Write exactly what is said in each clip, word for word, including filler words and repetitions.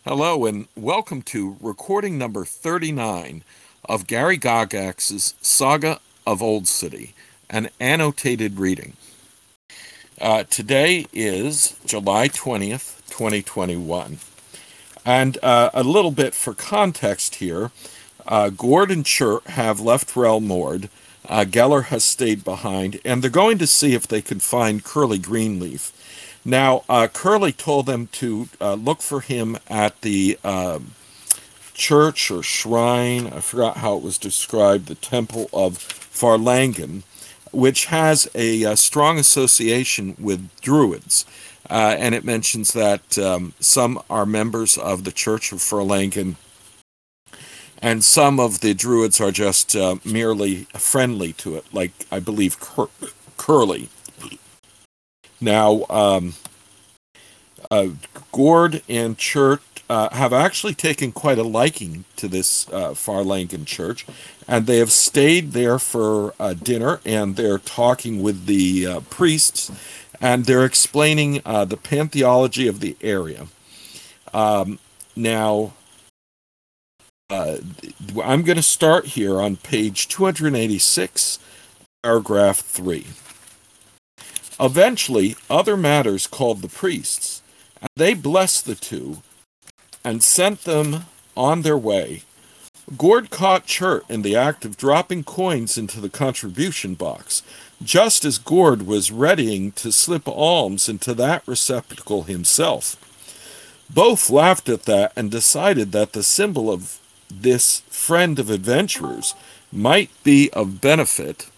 Hello and welcome to recording number thirty-nine of Gary Gygax's Saga of Old City, an annotated reading. Uh, today is July twentieth, twenty twenty-one. And uh, a little bit for context here, uh, Gord and Chert have left Rel Mord. Uh, Geller has stayed behind, and they're going to see if they can find Curly Greenleaf. Now, uh, Curly told them to uh, look for him at the uh, church or shrine. I forgot how it was described, the Temple of Farlangen, which has a, a strong association with Druids. Uh, and it mentions that um, some are members of the Church of Farlangen, and some of the Druids are just uh, merely friendly to it, like I believe Cur- Curly. Now, um, uh, Gord and Chert uh, have actually taken quite a liking to this uh, Farlangen church, and they have stayed there for uh, dinner, and they're talking with the uh, priests, and they're explaining uh, the pantheology of the area. Um, now, uh, I'm going to start here on page two eighty-six, paragraph three. Eventually, other matters called the priests, and they blessed the two and sent them on their way. Gord caught Chert in the act of dropping coins into the contribution box, just as Gord was readying to slip alms into that receptacle himself. Both laughed at that and decided that the symbol of this friend of adventurers might be of benefit.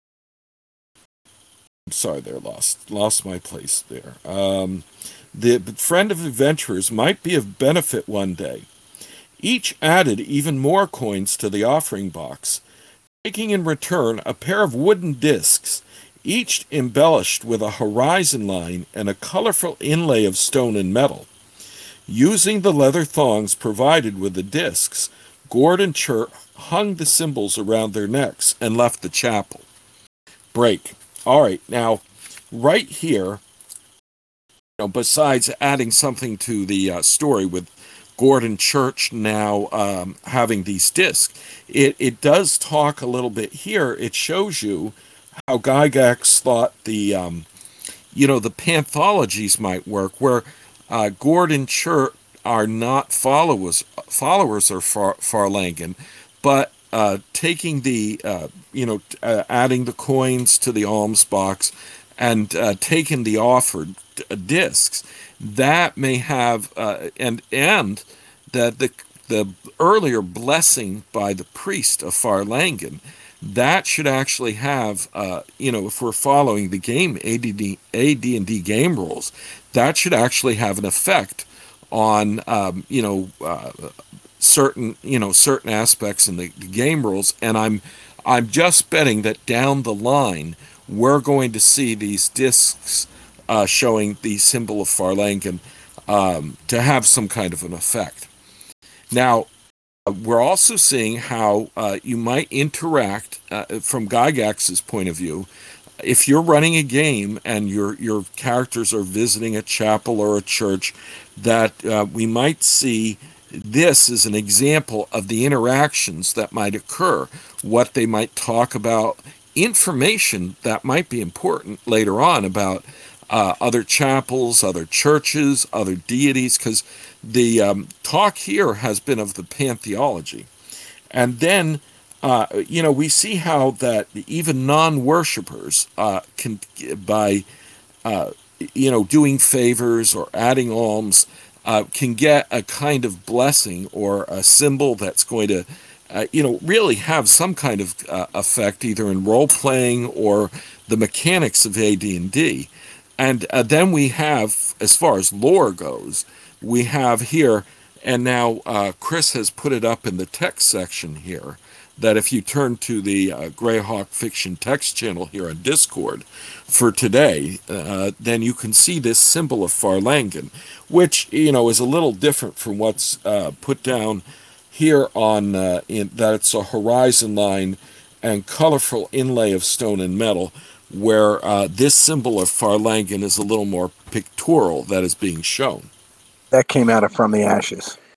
I'm sorry, there, lost lost my place there. Um, the friend of adventurers might be of benefit one day. Each added even more coins to the offering box, taking in return a pair of wooden discs, each embellished with a horizon line and a colorful inlay of stone and metal. Using the leather thongs provided with the discs, Gord and Chert hung the symbols around their necks and left the chapel. Break. All right, now, right here, you know, besides adding something to the uh, story with Gord and Chert now um, having these discs, it, it does talk a little bit here. It shows you how Gygax thought the, um, you know, the panthologies might work, where uh, Gord and Chert are not followers followers of Far, Farlangen, but uh, taking the, uh, you know, uh, adding the coins to the alms box and uh, taking the offered uh, discs, that may have, uh, and and that the the earlier blessing by the priest of Farlangen, that should actually have, uh, you know, if we're following the game A D D, A D and D game rules, that should actually have an effect on, um, you know, uh, certain, you know, certain aspects in the, the game rules. And I'm, I'm just betting that down the line we're going to see these discs uh, showing the symbol of Farlangen um, to have some kind of an effect. Now, we're also seeing how uh, you might interact uh, from Gygax's point of view. If you're running a game and your your characters are visiting a chapel or a church, that uh, we might see this as an example of the interactions that might occur, what they might talk about, information that might be important later on about uh, other chapels, other churches, other deities, because the um, talk here has been of the pantheology. And then, uh, you know, we see how that even non-worshippers uh, can, by, uh, you know, doing favors or adding alms, uh, can get a kind of blessing or a symbol that's going to, uh, you know, really have some kind of uh, effect either in role-playing or the mechanics of A D and D. And uh, then we have, as far as lore goes, we have here, and now uh, Chris has put it up in the text section here, that if you turn to the uh, Greyhawk Fiction text channel here on Discord for today, uh, then you can see this symbol of Farlangen, which, you know, is a little different from what's uh, put down here on, uh, in, that it's a horizon line and colorful inlay of stone and metal, where uh, this symbol of Farlangen is a little more pictorial that is being shown. That came out of From the Ashes.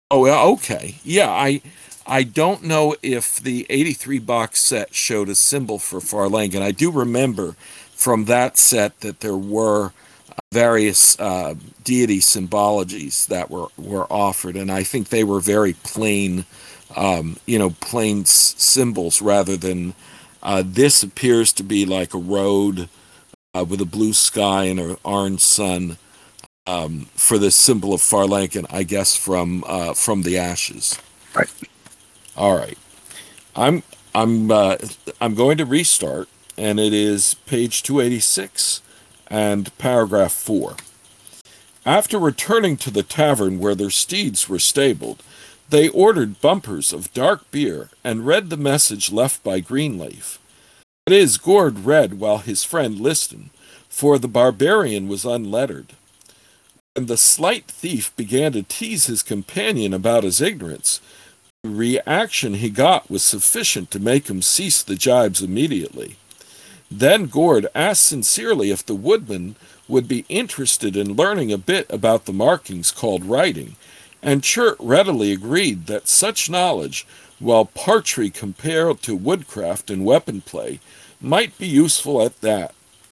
Oh, yeah, okay. Yeah, I I don't know if the eighty-three box set showed a symbol for Farlangan. I do remember from that set that there were various uh, deity symbologies that were were offered, and I think they were very plain, um, you know, plain s- symbols rather than uh, this appears to be like a road uh, with a blue sky and an orange sun um, for the symbol of Farlankan, I guess from uh, from the ashes. Right. All right, I'm I'm uh, I'm going to restart, and it is page two eighty-six and paragraph four. After returning to the tavern where their steeds were stabled, they ordered bumpers of dark beer and read the message left by Greenleaf. That is, Gord read while his friend listened, for the barbarian was unlettered. And the slight thief began to tease his companion about his ignorance. The reaction he got was sufficient to make him cease the jibes immediately. Then Gord asked sincerely if the woodman would be interested in learning a bit about the markings called writing, and Chert readily agreed that such knowledge, while paltry compared to woodcraft and weapon play, might be useful at that.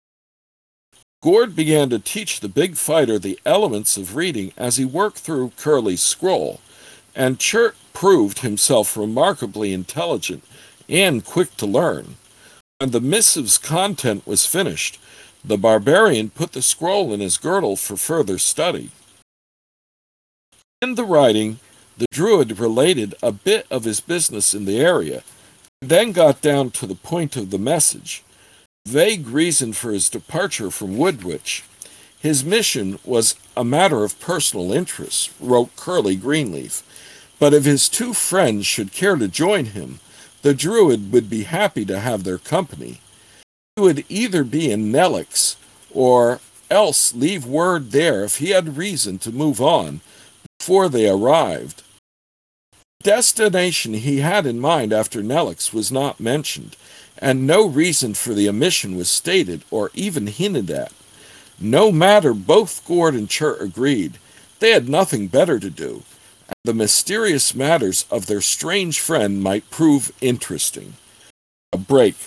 Gord began to teach the big fighter the elements of reading as he worked through Curly's scroll, and Chert proved himself remarkably intelligent and quick to learn. When the missive's content was finished, the barbarian put the scroll in his girdle for further study. In the writing, the druid related a bit of his business in the area, and then got down to the point of the message. Vague reason for his departure from Woodwitch. His mission was a matter of personal interest, wrote Curly Greenleaf, but if his two friends should care to join him, the druid would be happy to have their company. He would either be in Nelix or else leave word there if he had reason to move on before they arrived. The destination he had in mind after Nelix was not mentioned, and no reason for the omission was stated or even hinted at. No matter, both Gord and Chert agreed. They had nothing better to do, and the mysterious matters of their strange friend might prove interesting. A break.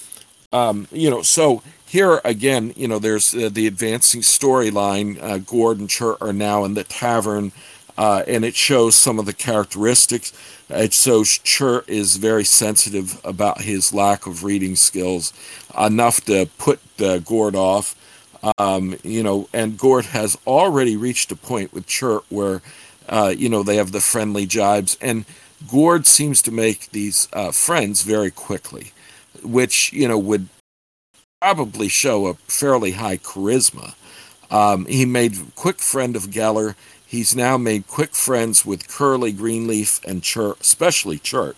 Um, you know, so here again, you know, there's uh, the advancing storyline. Uh, Gord and Chert are now in the tavern, uh, and it shows some of the characteristics. It shows Chert is very sensitive about his lack of reading skills, enough to put uh, Gord off. Um, you know, and Gord has already reached a point with Chert where, uh, you know, they have the friendly jibes, and Gord seems to make these uh, friends very quickly, which, you know, would probably show a fairly high charisma. Um, he made quick friend of Geller. He's now made quick friends with Curly, Greenleaf, and Chert, especially Chert.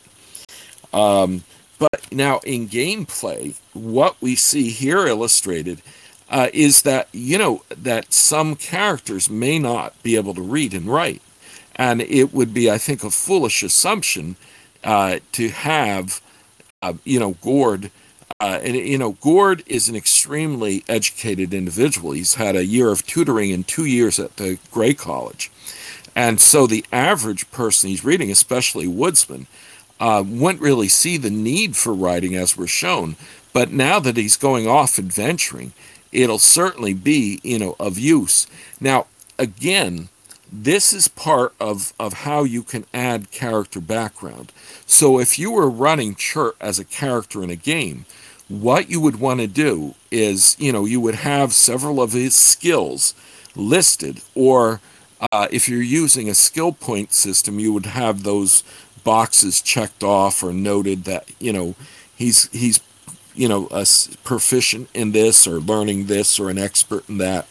Um, but now in gameplay, what we see here illustrated uh, is that, you know, that some characters may not be able to read and write. And it would be, I think, a foolish assumption uh, to have, uh, you know, Gord. Uh, and, you know, Gord is an extremely educated individual. He's had a year of tutoring and two years at the Grey College. And so the average person he's reading, especially Woodsman, uh, wouldn't really see the need for writing as we're shown. But now that he's going off adventuring, it'll certainly be, you know, of use. Now, again, this is part of, of how you can add character background. So if you were running Chert as a character in a game, what you would want to do is, you know, you would have several of his skills listed, or uh, if you're using a skill point system, you would have those boxes checked off or noted that, you know, he's he's you know a proficient in this or learning this or an expert in that.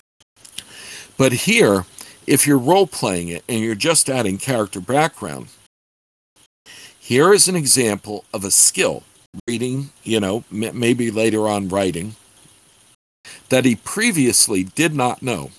But here, if you're role playing it and you're just adding character background, here is an example of a skill, reading, you know, m- maybe later on writing, that he previously did not know.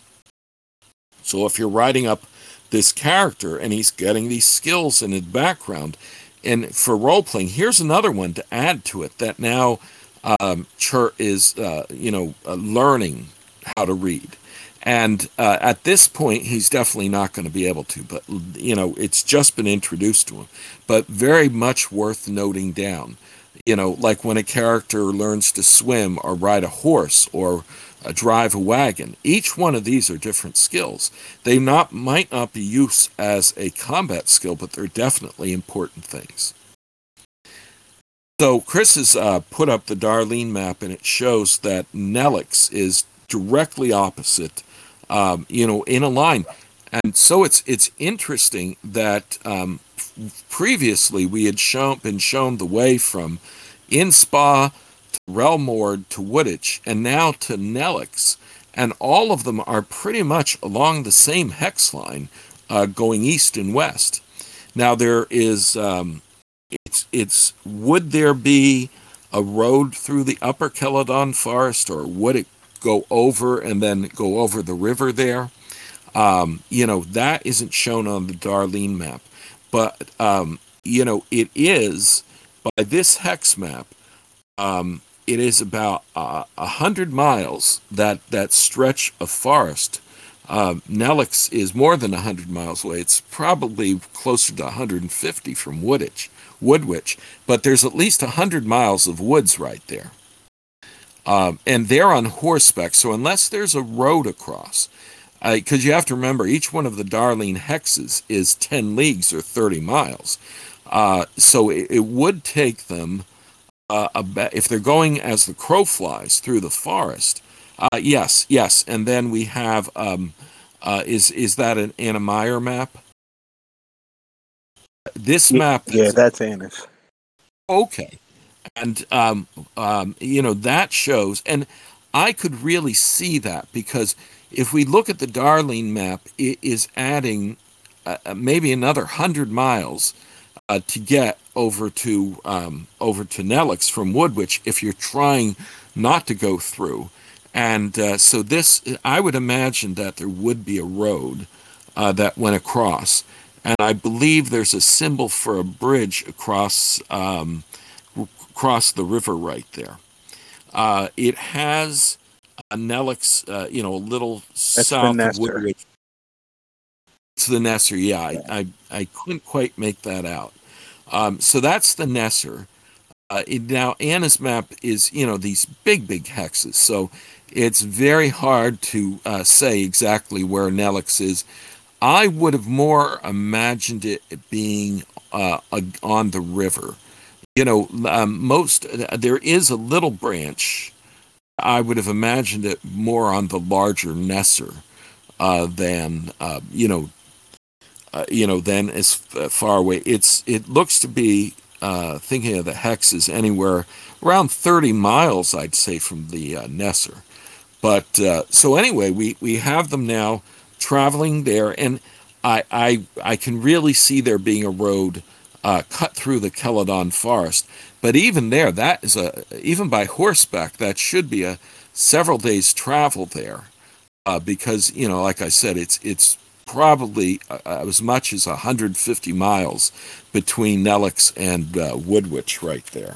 So if you're writing up this character and he's getting these skills in his background, and for role playing, here's another one to add to it that now um, Chert is, uh, you know, uh, learning how to read. And uh, at this point, he's definitely not going to be able to. But, you know, it's just been introduced to him. But very much worth noting down. You know, like when a character learns to swim or ride a horse or uh, drive a wagon. Each one of these are different skills. They not might not be used as a combat skill, but they're definitely important things. So Chris has uh, put up the Darlene map, and it shows that Nelix is directly opposite, um, you know, in a line. And so it's it's interesting that um, previously we had shown been shown the way from Inspa to Relmord to Woolwich, and now to Nelix, and all of them are pretty much along the same hex line, uh, going east and west. Now there is. Um, It's, it's would there be a road through the upper Celadon forest, or would it go over and then go over the river there? Um, you know, that isn't shown on the Darlene map. But, um, you know, it is, by this hex map, um, it is about uh, a hundred miles, that, that stretch of forest. Uh, Nelix is more than one hundred miles away. It's probably closer to one hundred fifty from Woolwich. Woolwich, but there's at least one hundred miles of woods right there. Um, and they're on horseback, so unless there's a road across, because uh, you have to remember, each one of the Darlene hexes is ten leagues or thirty miles. Uh, so it, it would take them, uh, about, if they're going as the crow flies through the forest, uh, yes, yes, and then we have, um, uh, is, is that an Anna Meyer map? This map. Yeah, that's Anna's. Okay. And, um, um, you know, that shows, and I could really see that, because if we look at the Darlene map, it is adding uh, maybe another hundred miles uh, to get over to um, over to Nelix from Woolwich if you're trying not to go through. And uh, so this, I would imagine that there would be a road uh, that went across. And I believe there's a symbol for a bridge across um, across the river right there. Uh, it has a Nelix, uh, you know, a little That's south of Woolwich. It's the Nesser, yeah. I, I, I couldn't quite make that out. Um, so that's the Nesser. Uh, it, now, Anna's map is, you know, these big, big hexes. So it's very hard to uh, say exactly where Nelix is. I would have more imagined it being uh, on the river. You know, um, most, there is a little branch. I would have imagined it more on the larger Nesser uh, than, uh, you know, uh, you know, than as far away. It's, it looks to be, uh, thinking of the hexes, anywhere around thirty miles, I'd say, from the uh, Nesser. But, uh, so anyway, we, we have them now traveling there, and I, I I can really see there being a road uh, cut through the Celadon forest. But even there, that is a even by horseback, that should be a several days travel there, uh, because, you know, like I said, it's it's probably uh, as much as one hundred fifty miles between Nelix and uh, Woolwich right there.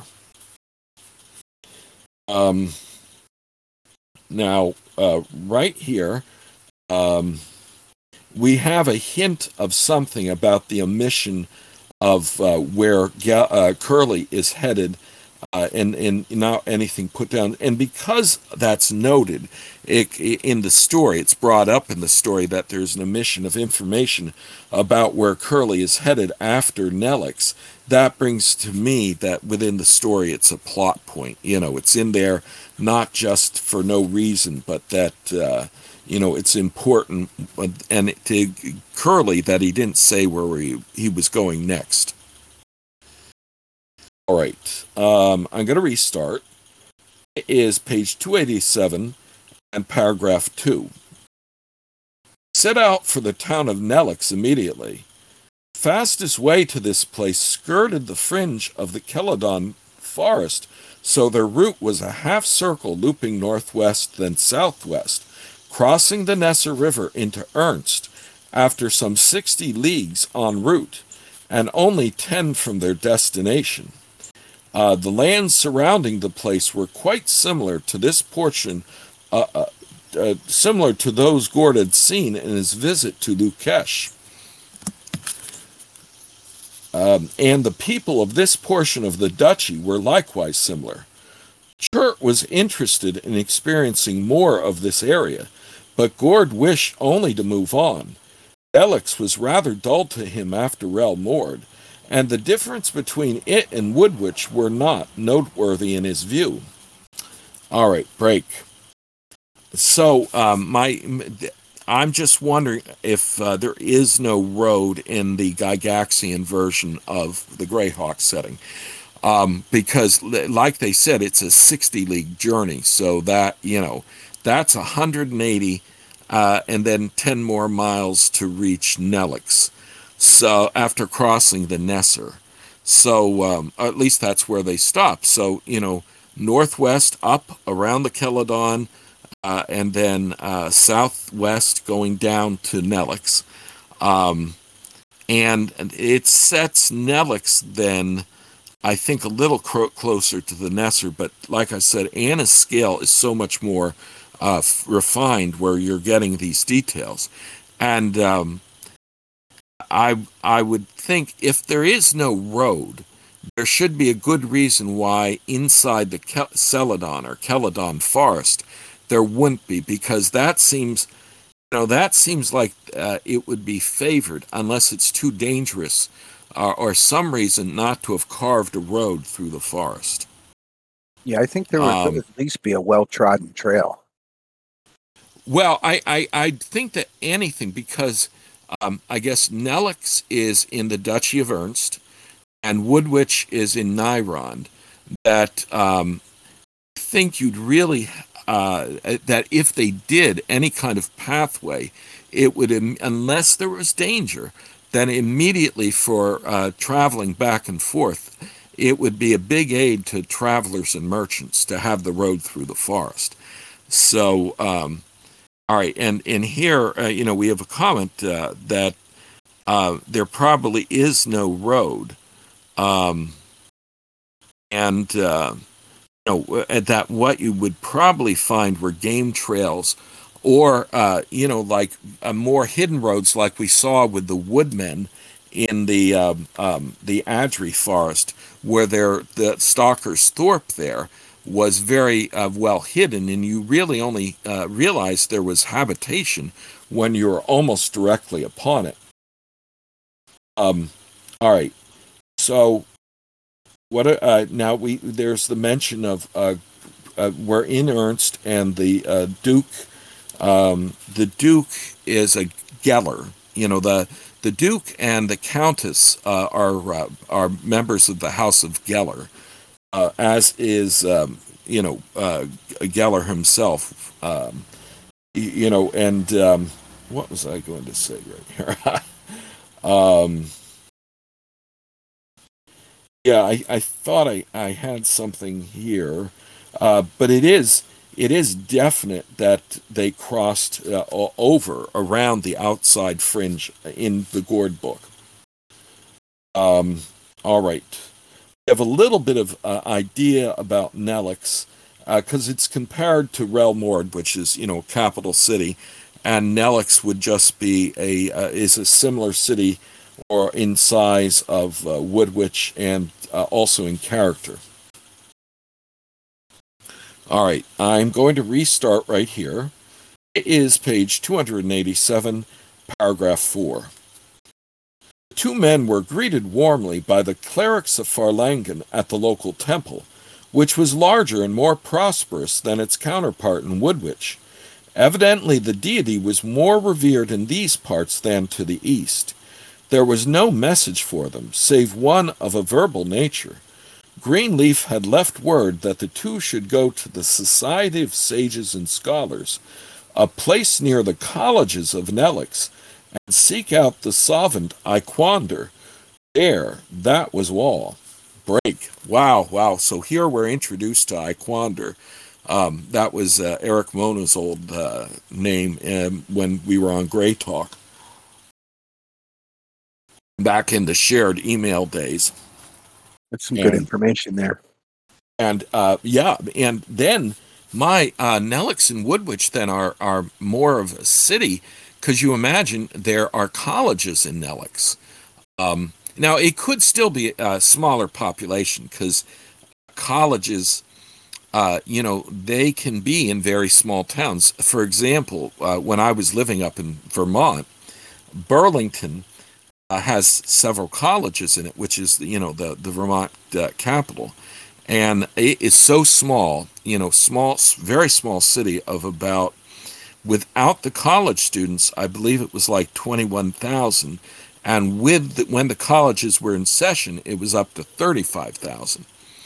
Um, now, uh, right here. Um, we have a hint of something about the omission of uh, where uh, Curly is headed, uh, and, and not anything put down. And because that's noted it, in the story, it's brought up in the story that there's an omission of information about where Curly is headed after Nelix. That brings to me that within the story it's a plot point. You know, it's in there not just for no reason, but that... Uh, You know, it's important, and to Curly, that he didn't say where he, he was going next. All right, um, I'm going to restart. It is page two eighty-seven and paragraph two. Set out for the town of Nelix immediately. Fastest way to this place skirted the fringe of the Celadon forest, so their route was a half circle looping northwest then southwest, crossing the Nesser River into Ernst after some sixty leagues en route, and only ten from their destination. Uh, the lands surrounding the place were quite similar to this portion uh, uh, uh, similar to those Gord had seen in his visit to Lukesh. Um, and the people of this portion of the duchy were likewise similar. Chert was interested in experiencing more of this area, but Gord wished only to move on. Nelix was rather dull to him after Rel Mord, and the difference between it and Woodwich were not noteworthy in his view. All right, break. So um, my, I'm just wondering if uh, there is no road in the Gygaxian version of the Greyhawk setting. Um, because, like they said, it's a sixty league journey. So that, you know, that's one hundred eighty uh, and then ten more miles to reach Nelix. So after crossing the Nesser. So um, at least that's where they stop. So, you know, northwest up around the Celadon, uh, and then uh, southwest going down to Nelix. Um, and it sets Nelix then, I think, a little cro- closer to the Nesser, but like I said, Anna's scale is so much more uh, f- refined where you're getting these details. And um, I, I would think if there is no road, there should be a good reason why inside the Kel- Celadon or Celadon forest there wouldn't be, because that seems, you know, that seems like uh, it would be favored unless it's too dangerous uh, or some reason not to have carved a road through the forest. Yeah, I think there would Um, at least be a well-trodden trail. well, I, I, I think that anything, because um, I guess Nelix is in the Duchy of Ernst and Woodwich is in Nyrond, that um, I think you'd really, uh, that if they did any kind of pathway, it would, unless there was danger, then immediately for uh, traveling back and forth, it would be a big aid to travelers and merchants to have the road through the forest. So, um, all right, and in here, uh, you know, we have a comment uh, that uh, there probably is no road, um, and uh, you know, that what you would probably find were game trails, or uh, you know, like uh, more hidden roads, like we saw with the woodmen in the um, um, the Adri forest, where there the Stalker's Thorpe there was very uh, well hidden, and you really only uh, realized there was habitation when you were almost directly upon it. Um, all right, so what? Uh, now we there's the mention of uh, uh, we're in Ernst, and the uh, Duke. Um, the Duke is a Geller. You know, the the Duke and the Countess uh, are uh, are members of the House of Geller, uh, as is um, you know uh, Geller himself. Um, you know, and um, what was I going to say right here? um, yeah, I, I thought I, I had something here, uh, but it is it is definite that they crossed uh, over around the outside fringe in the Gord book. Um, all right, we have a little bit of uh, idea about Nelix because uh, it's compared to Relmord, which is, you know, capital city, and Nelix would just be a uh, is a similar city or in size of uh, Woodwich, and uh, also in character. All right, I'm going to restart right here. It is page two hundred eighty-seven, paragraph four. The two men were greeted warmly by the clerics of Farlangen at the local temple, which was larger and more prosperous than its counterpart in Woodwich. Evidently, the deity was more revered in these parts than to the east. There was no message for them, save one of a verbal nature. Greenleaf had left word that the two should go to the Society of Sages and Scholars, a place near the colleges of Nelix, and seek out the solvent Iquander. There, that was all. Break. Wow, wow. So here we're introduced to Iquander. Um, that was uh, Eric Mona's old uh, name um, when we were on Grey Talk, back in the shared email days. That's some good And information there. and uh, yeah, and then My uh, Nelix and Woodwich then are are more of a city because you imagine there are colleges in Nelix. Um, Now it could still be a smaller population because colleges, uh, you know, they can be in very small towns. For example, uh, when I was living up in Vermont, Burlington uh, has several colleges in it, which is you know the the Vermont uh, capital, and it is so small, you know, small, very small city of about without the college students, I believe it was like twenty-one thousand, and with the, when the colleges were in session, it was up to thirty-five thousand.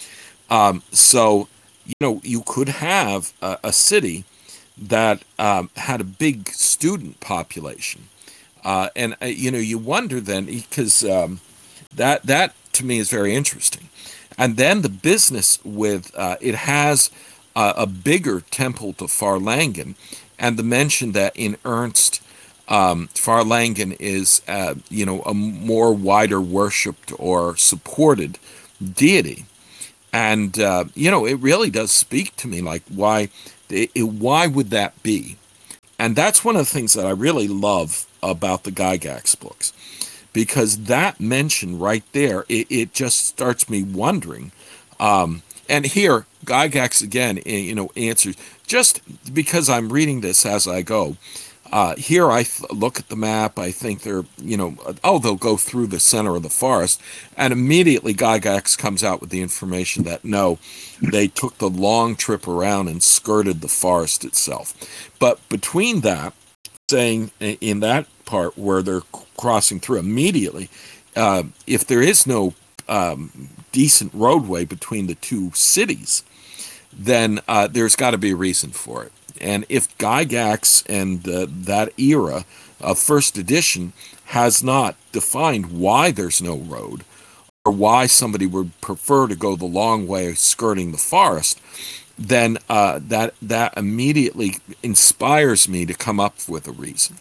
Um, so, you know, you could have a, a city that um, had a big student population. Uh, and uh, you know, you wonder then because um, that that to me is very interesting. And then the business with uh, it has uh, a bigger temple to Farlangen, and the mention that in Ernst, um, Farlangen is uh, you know a more wider worshipped or supported deity, and uh, you know it really does speak to me like why it, why would that be? And that's one of the things that I really love about the Gygax books, because that mention right there, it, it just starts me wondering. Um, and here, Gygax again, eh, you know, answers just because I'm reading this as I go. Uh, here I th- look at the map. I think they're, you know, oh, they'll go through the center of the forest, and immediately Gygax comes out with the information that no, they took the long trip around and skirted the forest itself. But between that, saying in that part where they're crossing through immediately, uh, if there is no um, decent roadway between the two cities, then uh, there's got to be a reason for it. And if Gygax and uh, that era of first edition has not defined why there's no road or why somebody would prefer to go the long way skirting the forest, then uh, that that immediately inspires me to come up with a reason.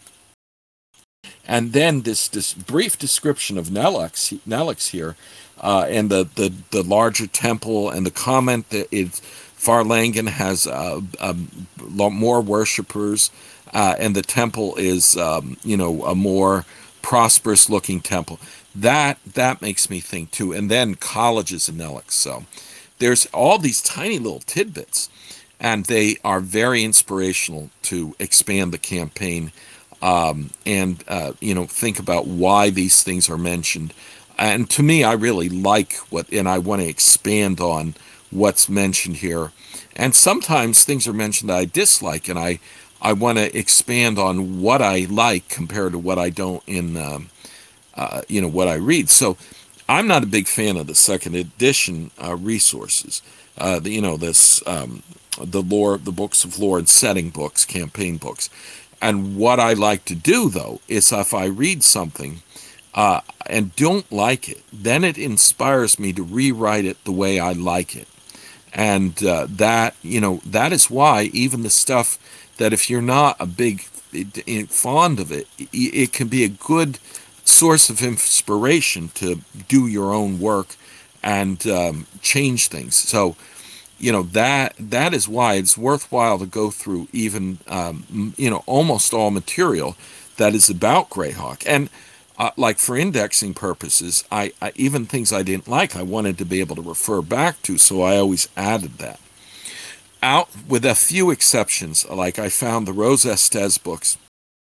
And then this this brief description of Nelix Nelix here, uh, and the, the the larger temple, and the comment that it Farlangen has uh, um, more worshippers, uh, and the temple is um, you know a more prosperous looking temple. That that makes me think too. And then colleges in Nelix. So there's all these tiny little tidbits, and they are very inspirational to expand the campaign, um, and uh, you know think about why these things are mentioned. And to me, I really like what, and I want to expand on what's mentioned here. And sometimes things are mentioned that I dislike, and I I want to expand on what I like compared to what I don't in um, uh, you know what I read. So I'm not a big fan of the second edition uh, resources. Uh, the, you know this um, the lore, the books of lore and setting books, campaign books. And what I like to do though is if I read something uh, and don't like it, then it inspires me to rewrite it the way I like it. And uh, that you know that is why even the stuff that if you're not a big fond of it, it can be a good source of inspiration to do your own work and um, change things. So you know that that is why it's worthwhile to go through even um, you know almost all material that is about Greyhawk. And uh, like for indexing purposes, I, I even things I didn't like, I wanted to be able to refer back to, so I always added that. Out with a few exceptions, like I found the Rose Estes books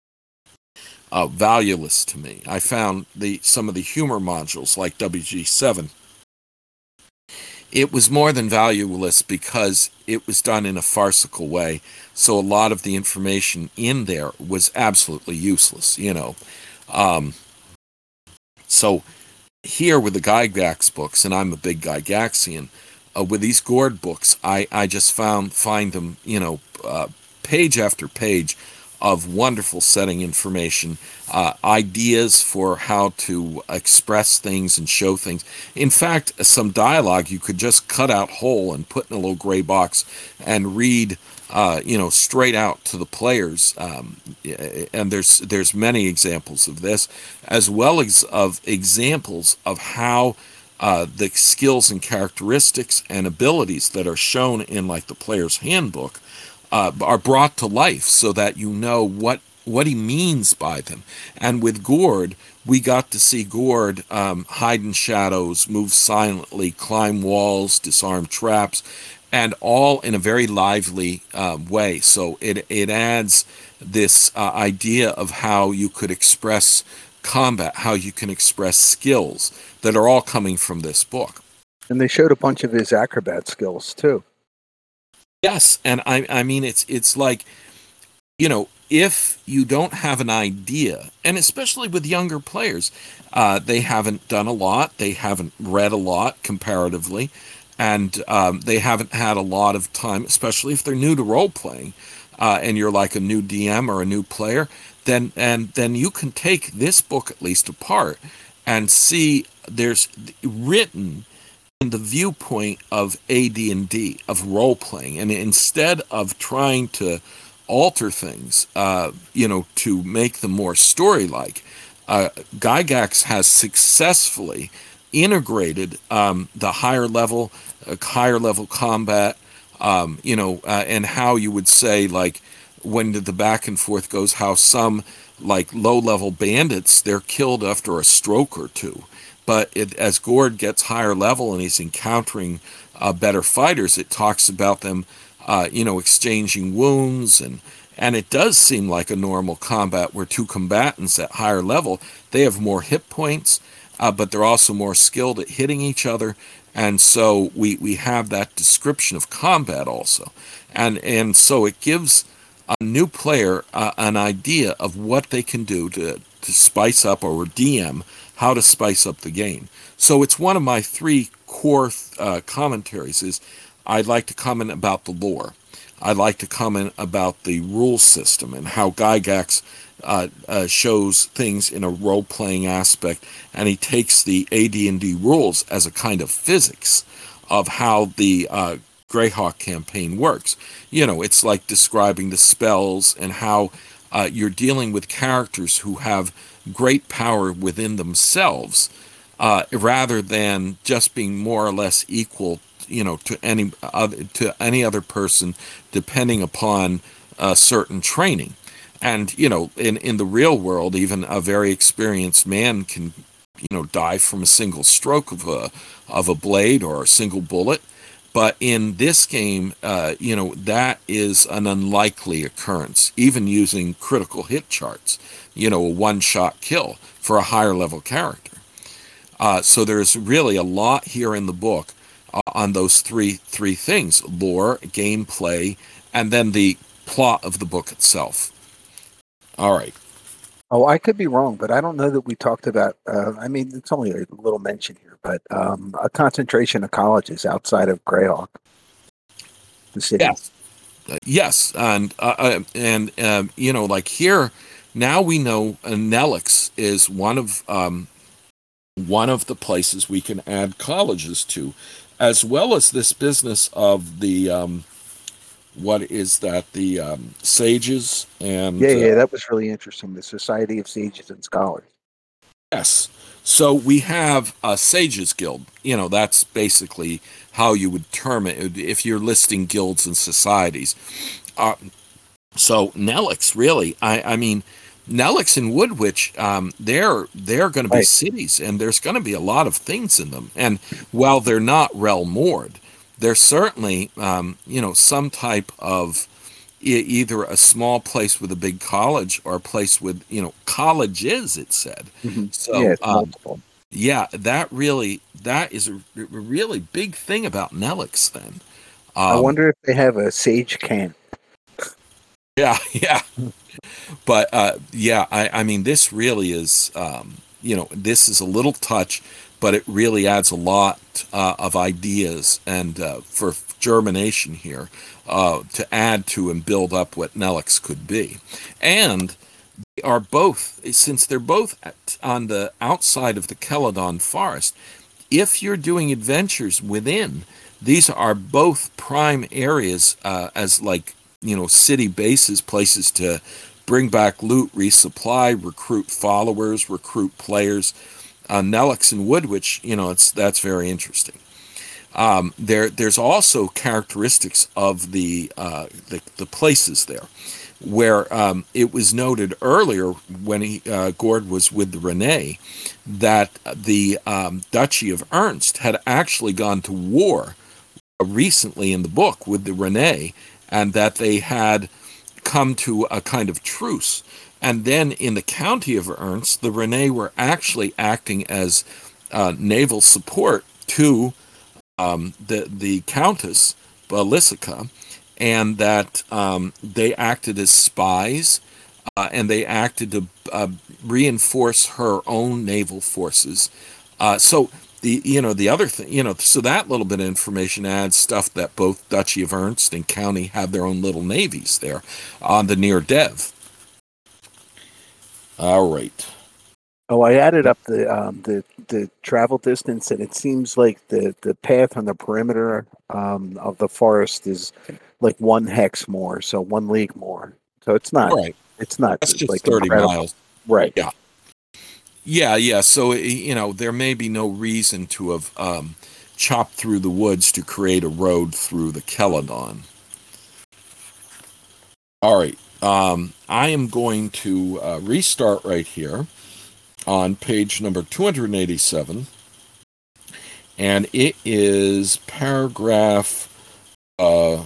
uh, valueless to me. I found the some of the humor modules like W G seven. It was more than valueless because it was done in a farcical way. So a lot of the information in there was absolutely useless, you know. Um, so here with the Gygax books, and I'm a big Gygaxian, uh, with these Gord books, I, I just found find them, you know, uh, page after page of wonderful setting information, uh, ideas for how to express things and show things. In fact, some dialogue you could just cut out whole and put in a little gray box and read, uh, you know, straight out to the players. Um, and there's there's many examples of this, as well as of examples of how uh, the skills and characteristics and abilities that are shown in like the player's handbook uh, are brought to life so that you know what what he means by them. And with Gord, we got to see Gord um, hide in shadows, move silently, climb walls, disarm traps, and all in a very lively uh, way. So it it adds this uh, idea of how you could express combat, how you can express skills that are all coming from this book. And they showed a bunch of his acrobat skills too. Yes, and I I mean it's it's like, you know, if you don't have an idea, and especially with younger players, uh, they haven't done a lot, they haven't read a lot comparatively, and um, they haven't had a lot of time, especially if they're new to role playing, uh, and you're like a new D M or a new player, then and then you can take this book at least apart and see there's written in the viewpoint of A D and D, of role playing, and instead of trying to alter things, uh, you know, to make them more story-like, uh, Gygax has successfully integrated um, the higher level, uh, higher level combat, um, you know, uh, and how you would say, like, when the back and forth goes, how some, like, low-level bandits, they're killed after a stroke or two. But it, as Gord gets higher level and he's encountering uh, better fighters, it talks about them Uh, you know, exchanging wounds, and and it does seem like a normal combat where two combatants at higher level, they have more hit points, uh, but they're also more skilled at hitting each other, and so we we have that description of combat also, and and so it gives a new player uh, an idea of what they can do to to spice up, or D M how to spice up the game. So it's one of my three core uh, commentaries is I'd like to comment about the lore. I'd like to comment about the rule system and how Gygax uh, uh, shows things in a role-playing aspect, and he takes the A D and D rules as a kind of physics of how the uh, Greyhawk campaign works. You know, it's like describing the spells and how uh, you're dealing with characters who have great power within themselves, uh, rather than just being more or less equal, you know, to any other to any other person, depending upon uh, certain training. And you know, in in the real world, even a very experienced man can, you know, die from a single stroke of a of a blade or a single bullet. But in this game, uh, you know, that is an unlikely occurrence, even using critical hit charts. You know, a one-shot kill for a higher level character. Uh, so there's really a lot here in the book uh, on those three three things: lore, gameplay, and then the plot of the book itself. All right. Oh, I could be wrong, but I don't know that we talked about. Uh, I mean, it's only a little mention here, but um, a concentration of colleges outside of Greyhawk, the city. Yes. Uh, yes, and uh, uh, and um, you know, like here, now we know uh, Nelix is one of um, one of the places we can add colleges to, as well as this business of the um, what is that the um, sages and Yeah, yeah, uh, that was really interesting. The Society of Sages and Scholars. yes. So we have a Sages Guild. You know, that's basically how you would term it if you're listing guilds and societies. Uh, so Nelix, really, I, I mean, Nelix and Woodwitch, um, they're they're going to be Right. cities, and there's going to be a lot of things in them. And while they're not Realmord, they're certainly, um, you know, some type of e- either a small place with a big college or a place with, you know, colleges, it said. Mm-hmm. So Yeah, it's um, multiple. yeah, that really that is a, r- really big thing about Nelix then. I Um, wonder if they have a sage camp. yeah, yeah. But uh, yeah, I, I mean, this really is, um, you know, this is a little touch, but it really adds a lot uh, of ideas and uh, for germination here uh, to add to and build up what Nelix could be. And they are both, since they're both at, on the outside of the Celadon forest, if you're doing adventures within, these are both prime areas uh, as like, you know, city bases, places to bring back loot, resupply, recruit followers, recruit players. uh, Nelix and Woodwich, you know, it's that's very interesting. Um, there, there's also characteristics of the, uh, the the places there, where um, it was noted earlier when he, uh, Gord was with the Rene, that the um, Duchy of Ernst had actually gone to war recently in the book with the Rene, and that they had come to a kind of truce. And then in the county of Ernst, the Rene were actually acting as uh, naval support to um, the the Countess Balisica, and that um, they acted as spies, uh, and they acted to uh, reinforce her own naval forces. Uh, so the you know the other thing you know so that little bit of information adds stuff that both Duchy of Ernst and County have their own little navies there on the near Dev. All right. Oh, I added up the um, the the travel distance, and it seems like the the path on the perimeter um, of the forest is like one hex more, so one league more. So it's not All right. it's not That's just like thirty incredible, miles. right? Yeah. Yeah, yeah. So, you know, there may be no reason to have um, chopped through the woods to create a road through the Celadon. All right. Um, I am going to uh, restart right here on page number two hundred eighty-seven, and it is paragraph uh,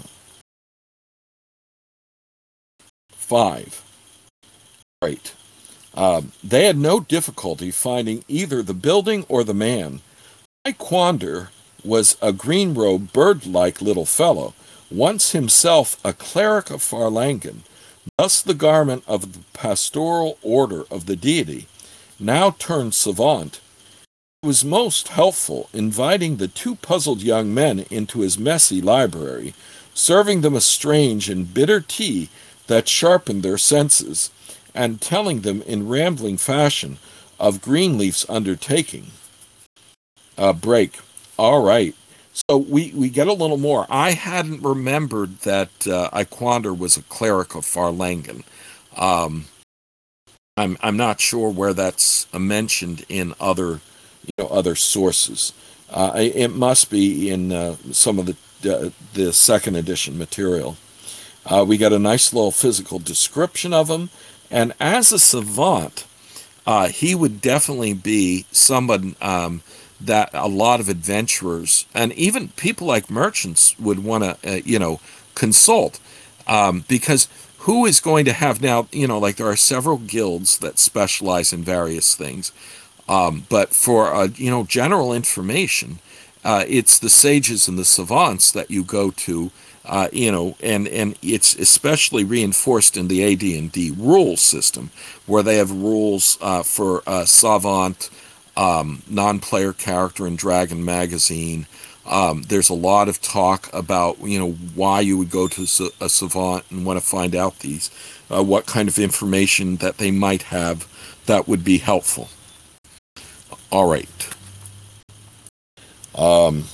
five. Right. Um, they had no difficulty finding either the building or the man. Iquander was a green-robed, bird-like little fellow, once himself a cleric of Farlangen, thus the garment of the pastoral order of the deity, now turned savant. He was most helpful, inviting the two puzzled young men into his messy library, serving them a strange and bitter tea that sharpened their senses, and telling them in rambling fashion of Greenleaf's undertaking. Uh, break. All right. So we, we get a little more. I hadn't remembered that uh, Iquander was a cleric of Farlangen. Um, I'm I'm not sure where that's uh, mentioned in other you know other sources. Uh, it must be in uh, some of the uh, the second edition material. Uh, we got a nice little physical description of him, and as a savant, uh, he would definitely be someone um, that a lot of adventurers and even people like merchants would want to, uh, you know, consult. Um, because who is going to have now, you know, like there are several guilds that specialize in various things. Um, but for, uh, you know, general information, uh, it's the sages and the savants that you go to, uh, you know, and, and it's especially reinforced in the A D and D rule system, where they have rules uh, for uh, savant, um, non-player character in Dragon Magazine. Um, there's a lot of talk about, you know, why you would go to a savant and want to find out these, uh, what kind of information that they might have that would be helpful. All right. Um,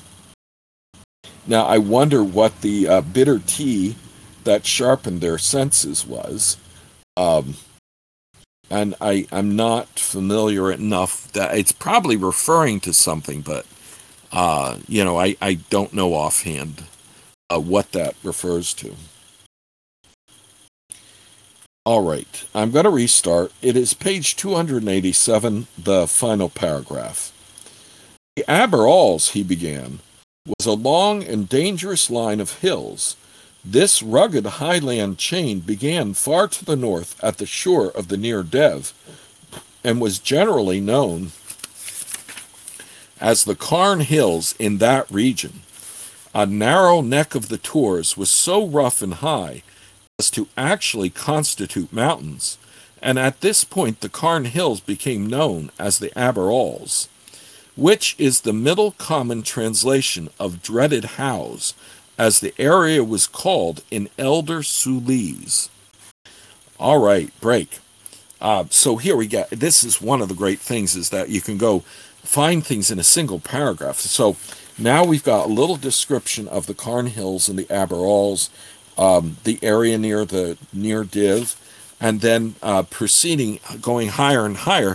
now, I wonder what the uh, bitter tea that sharpened their senses was. Um, and I, I'm not familiar enough that it's probably referring to something, but, uh, you know, I, I don't know offhand uh, what that refers to. All right, I'm going to restart. It is page two hundred eighty-seven, the final paragraph. The Aberalls, he began, was a long and dangerous line of hills. This rugged highland chain began far to the north at the shore of the near Dev, and was generally known as the Carn Hills in that region. A narrow neck of the tors was so rough and high as to actually constitute mountains, and at this point the Carn Hills became known as the Aberalls, which is the middle common translation of dreaded Howes, as the area was called in Elder Sulis. All right, break. Uh, so here we go. This is one of the great things, is that you can go find things in a single paragraph. So now we've got a little description of the Carn Hills and the Aberalls, um, the area near the near Div, and then uh, proceeding, going higher and higher.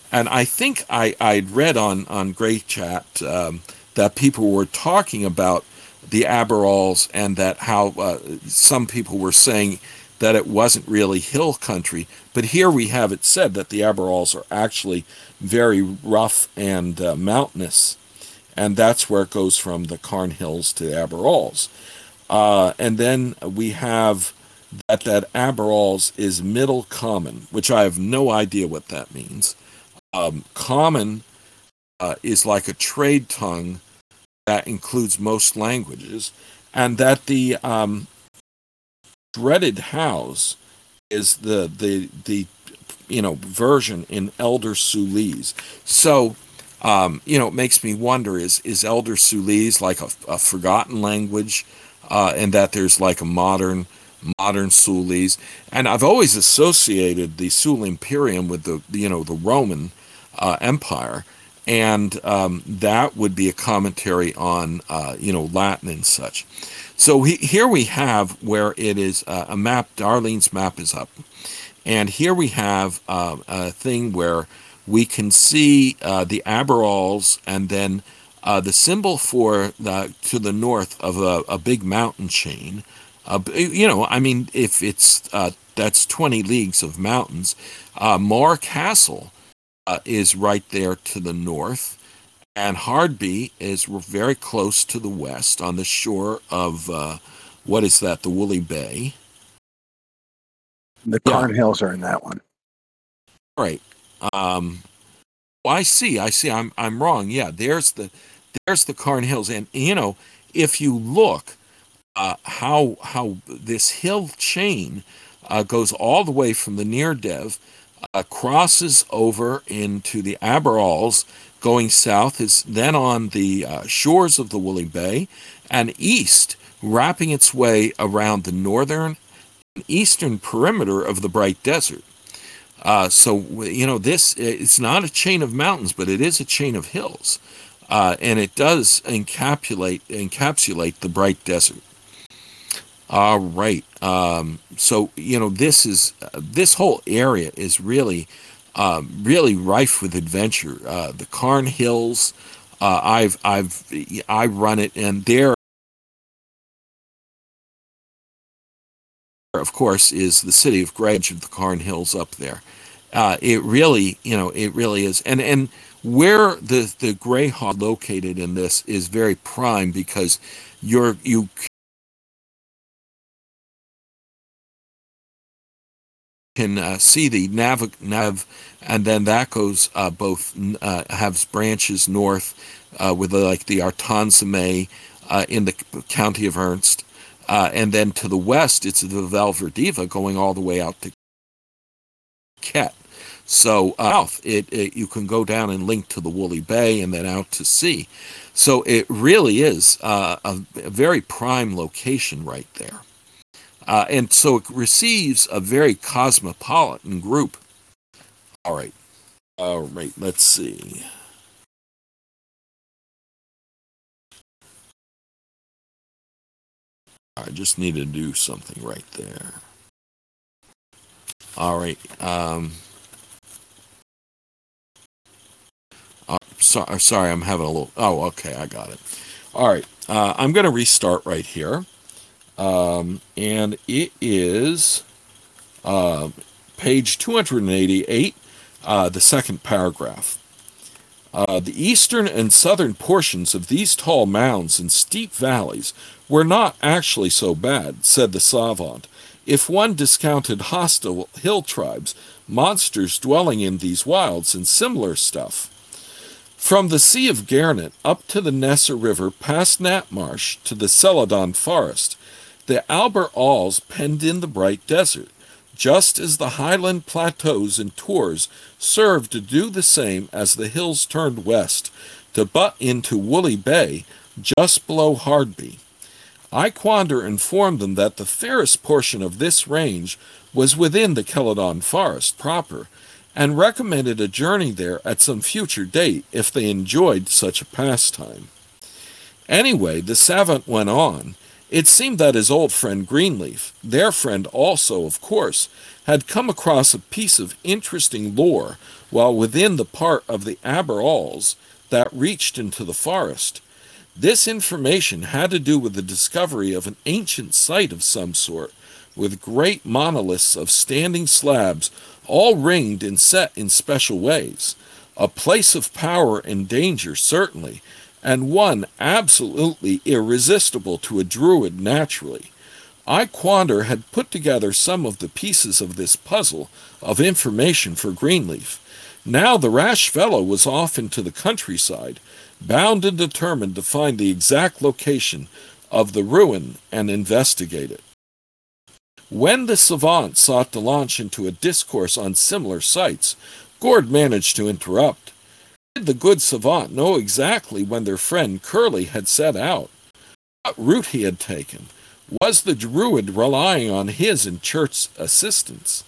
And I think I, I'd read on, on Grey Chat um, that people were talking about the Aberalls and that how uh, some people were saying that it wasn't really hill country. But here we have it said that the Aberalls are actually very rough and uh, mountainous. And that's where it goes from the Carn Hills to the Aberalls. Uh, and then we have that that Aberalls is Middle Common, which I have no idea what that means. Um, common uh, is like a trade tongue that includes most languages, and that the um, dreaded house is the the the you know version in Elder Sulis. So um, you know it makes me wonder: is is Elder Sulis like a, a forgotten language, uh, and that there's like a modern modern Sulis? And I've always associated the Sul Imperium with the you know the Roman uh, Empire, and um, that would be a commentary on uh, you know Latin and such. So he, here we have where it is uh, a map. Darlene's map is up, and here we have uh, a thing where we can see uh, the Aberalls, and then uh, the symbol for the to the north of a, a big mountain chain. Uh, you know, I mean, if it's uh, that's twenty leagues of mountains. Uh, Mar Castle uh, is right there to the north, and Hardby is very close to the west on the shore of uh, what is that? The Woolly Bay. The Carn yeah. Hills are in that one. Right. Um, oh, I see. I see. I'm I'm wrong. Yeah. There's the there's the Carn Hills, and you know, if you look, uh, how how this hill chain uh, goes all the way from the Neardev, uh, crosses over into the Aberalls, going south is then on the uh, shores of the Woolly Bay, and east, wrapping its way around the northern and eastern perimeter of the Bright Desert. Uh, so, you know, this, it's not a chain of mountains, but it is a chain of hills. Uh, and it does encapsulate, encapsulate the Bright Desert. All right. Um, so, you know, this is, uh, this whole area is really, um, really rife with adventure. Uh, the Carn Hills, uh, I've, I've, I run it, and there, of course, is the city of Greenwich of the Carn Hills up there. Uh, it really, you know, it really is. And, and where the, the Greyhawk located in this is very prime, because you're, you can uh, see the nav, nav, and then that goes uh, both uh, has branches north uh, with the, like the Artanzame uh, in the county of Ernst, uh, and then to the west it's the Valverdiva going all the way out to Ket. So uh, south, it, it you can go down and link to the Woolly Bay and then out to sea. So it really is uh, a, a very prime location right there. Uh, and so it receives a very cosmopolitan group. All right. All right, let's see. I just need to do something right there. All right. Um, uh, so, sorry, I'm having a little... Oh, okay, I got it. All right. Uh, I'm going to restart right here. Um, and it is uh, page two hundred eighty-eight, uh, the second paragraph. Uh, the eastern and southern portions of these tall mounds and steep valleys were not actually so bad, said the savant, if one discounted hostile hill tribes, monsters dwelling in these wilds, and similar stuff. From the Sea of Garnet up to the Nessa River, past Knapmarsh to the Celadon Forest, the Aberalls penned in the Bright Desert, just as the highland plateaus and tours served to do the same as the hills turned west to butt into Woolly Bay just below Hardby. Iquander informed them that the fairest portion of this range was within the Celadon Forest proper, and recommended a journey there at some future date if they enjoyed such a pastime. Anyway, the savant went on, It seemed that his old friend Greenleaf, their friend also, of course, had come across a piece of interesting lore while within the part of the Aberalls that reached into the forest. This information had to do with the discovery of an ancient site of some sort, with great monoliths of standing slabs, all ringed and set in special ways. A place of power and danger, certainly, and one absolutely irresistible to a druid naturally. Iquander had put together some of the pieces of this puzzle of information for Greenleaf. Now the rash fellow was off into the countryside, bound and determined to find the exact location of the ruin and investigate it. When the savant sought to launch into a discourse on similar sites, Gord managed to interrupt. Did the good savant know exactly when their friend Curly had set out? What route he had taken? Was the druid relying on his and Church's assistance?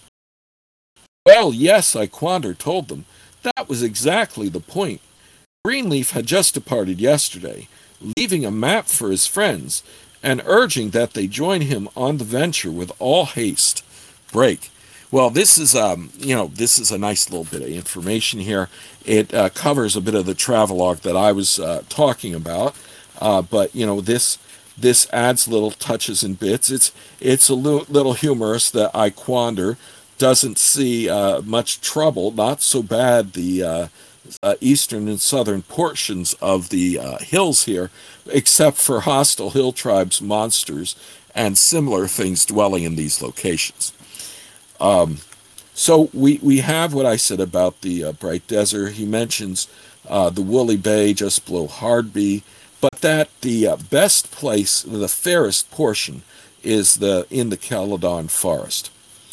Well, yes, Iquander told them. That was exactly the point. Greenleaf had just departed yesterday, leaving a map for his friends, and urging that they join him on the venture with all haste. Break. Well, this is um, you know, this is a nice little bit of information here. It uh, covers a bit of the travelogue that I was uh, talking about, uh, but you know, this this adds little touches and bits. It's it's a little, little humorous that Iquander doesn't see uh, much trouble. Not so bad the uh, uh, eastern and southern portions of the uh, hills here, except for hostile hill tribes, monsters, and similar things dwelling in these locations. Um, so we, we have what I said about the uh, Bright Desert. He mentions uh, the Woolly Bay just below Hardby, but that the uh, best place, the fairest portion, is the in the Caledon Forest.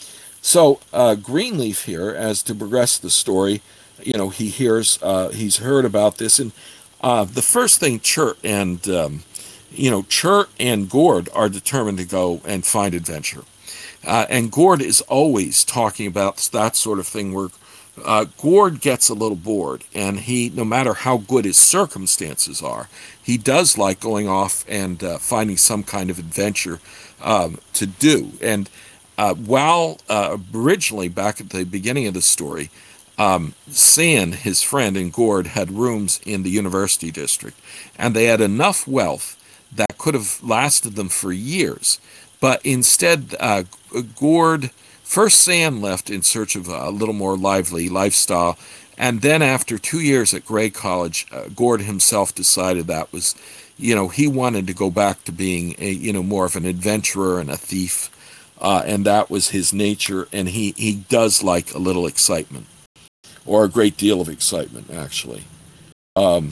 So uh, Greenleaf here, as to progress the story, you know, he hears, uh, he's heard about this, and uh, the first thing Chert and, um, you know, Chert and Gord are determined to go and find adventure. Uh, and Gord is always talking about that sort of thing where uh, Gord gets a little bored, and he, no matter how good his circumstances are, he does like going off and uh, finding some kind of adventure um, to do. And uh, while uh, originally, back at the beginning of the story, um, San, his friend, and Gord had rooms in the University District, and they had enough wealth that could have lasted them for years. But instead, uh, Gord, first San left in search of a little more lively lifestyle, and then after two years at Grey College, uh, Gord himself decided that was, you know, he wanted to go back to being, a, you know, more of an adventurer and a thief, uh, and that was his nature, and he, he does like a little excitement, or a great deal of excitement, actually. Um,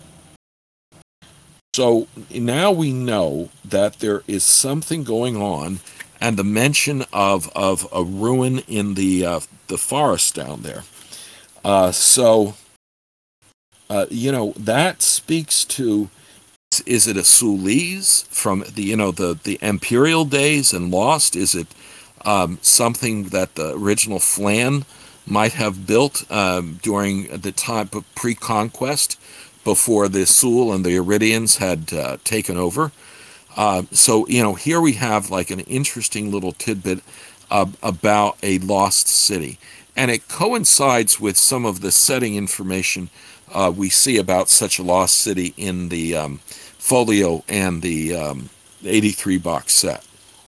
So now we know that there is something going on, and the mention of, of a ruin in the uh, the forest down there. Uh, so, uh, you know, that speaks to, is it a Sulis from the, you know, the, the imperial days and lost? Is it um, something that the original Flan might have built um, during the time of pre-conquest, before the Sul and the Iridians had uh, taken over? Uh, so, you know, here we have like an interesting little tidbit uh, about a lost city. And it coincides with some of the setting information uh, we see about such a lost city in the um, folio and the um, eighty-three box set.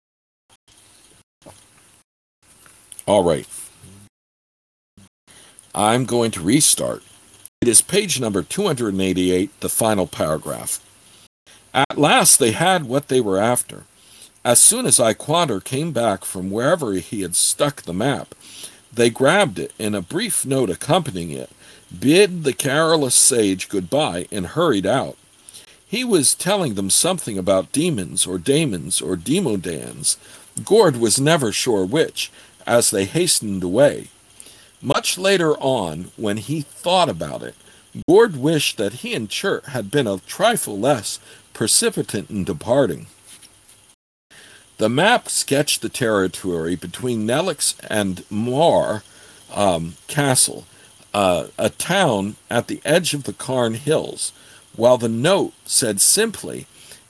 All right. I'm going to restart. It is page number two hundred eighty-eight, the final paragraph. At last they had what they were after. As soon as Iquander came back from wherever he had stuck the map, they grabbed it, and a brief note accompanying it, bid the careless sage goodbye, and hurried out. He was telling them something about demons, or daemons, or demodans. Gord was never sure which, as they hastened away. Much later on, when he thought about it, Gord wished that he and Chert had been a trifle less precipitant in departing. The map sketched the territory between Nelix and Mar um, Castle, uh, a town at the edge of the Carn Hills, while the note said simply,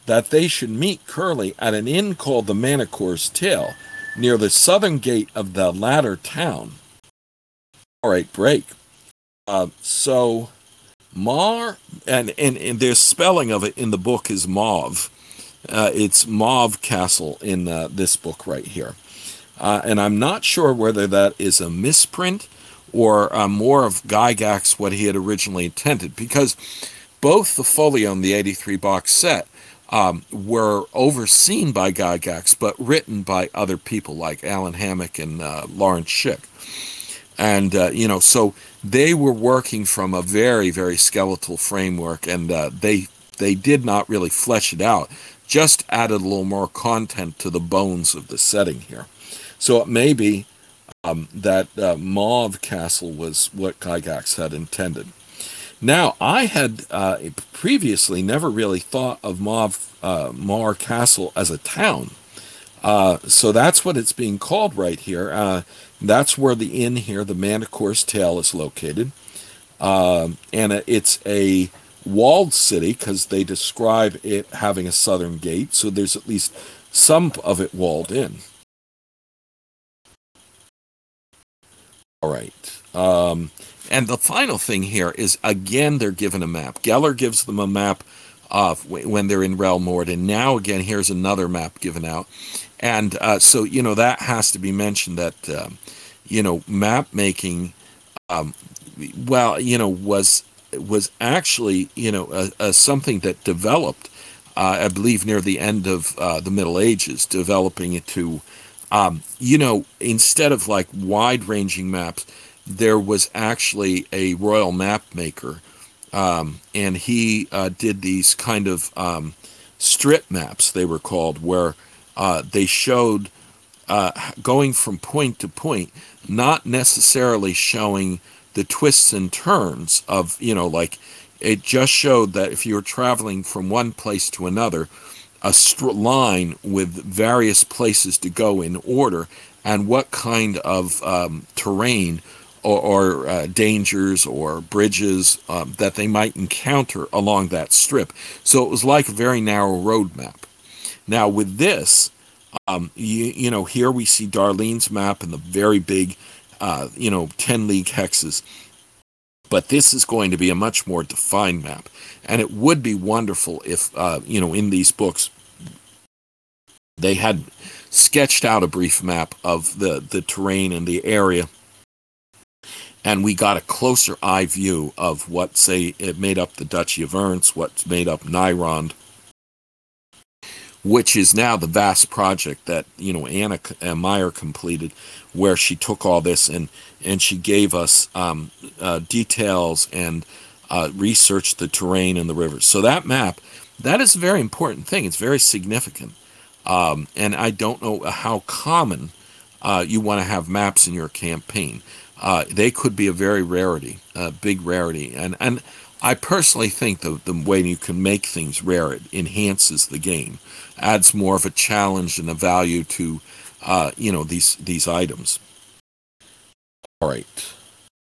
that they should meet Curly at an inn called the Manicore's Tail, near the southern gate of the latter town. All right, break. Uh, so Mar, and, and, and their spelling of it in the book is Mauve. Uh, it's Mauve Castle in uh, this book right here. Uh, and I'm not sure whether that is a misprint or uh, more of Gygax what he had originally intended, because both the folio and the eighty-three box set um, were overseen by Gygax, but written by other people like Alan Hammock and uh, Lawrence Schick. And, uh, you know, so they were working from a very, very skeletal framework, and uh, they they did not really flesh it out, just added a little more content to the bones of the setting here. So it may be um, that uh, Mauve Castle was what Gygax had intended. Now, I had uh, previously never really thought of Mauve, uh, Mar Castle as a town. Uh, so that's what it's being called right here. Uh, that's where the inn here, the Manicore's Tail, is located. Uh, and it's a walled city because they describe it having a southern gate. So there's at least some of it walled in. All right. Um, and the final thing here is, again, they're given a map. Geller gives them a map of when they're in Relmord. And now, again, here's another map given out. And uh, so, you know, that has to be mentioned that, um, you know, map making, um, well, you know, was was actually, you know, a, a something that developed, uh, I believe, near the end of uh, the Middle Ages, developing it to, um, you know, instead of like wide-ranging maps, there was actually a royal map maker, um, and he uh, did these kind of um, strip maps, they were called, where Uh, they showed uh, going from point to point, not necessarily showing the twists and turns of, you know, like it just showed that if you were traveling from one place to another, a st- line with various places to go in order and what kind of um, terrain or, or uh, dangers or bridges um, that they might encounter along that strip. So it was like a very narrow road map. Now, with this, um, you, you know, here we see Darlene's map and the very big, uh, you know, ten league hexes. But this is going to be a much more defined map. And it would be wonderful if, uh, you know, in these books, they had sketched out a brief map of the, the terrain and the area. And we got a closer eye view of what, say, it made up the Duchy of Ernst, what made up Nyrond, which is now the vast project that, you know, Anna uh, Meyer completed, where she took all this and, and she gave us um, uh, details and uh, researched the terrain and the rivers. So that map, that is a very important thing. It's very significant. Um, and I don't know how common uh, you want to have maps in your campaign. Uh, they could be a very rarity, a big rarity. And, and I personally think the, the way you can make things rare, it enhances the game, adds more of a challenge and a value to, uh, you know, these these items. All right.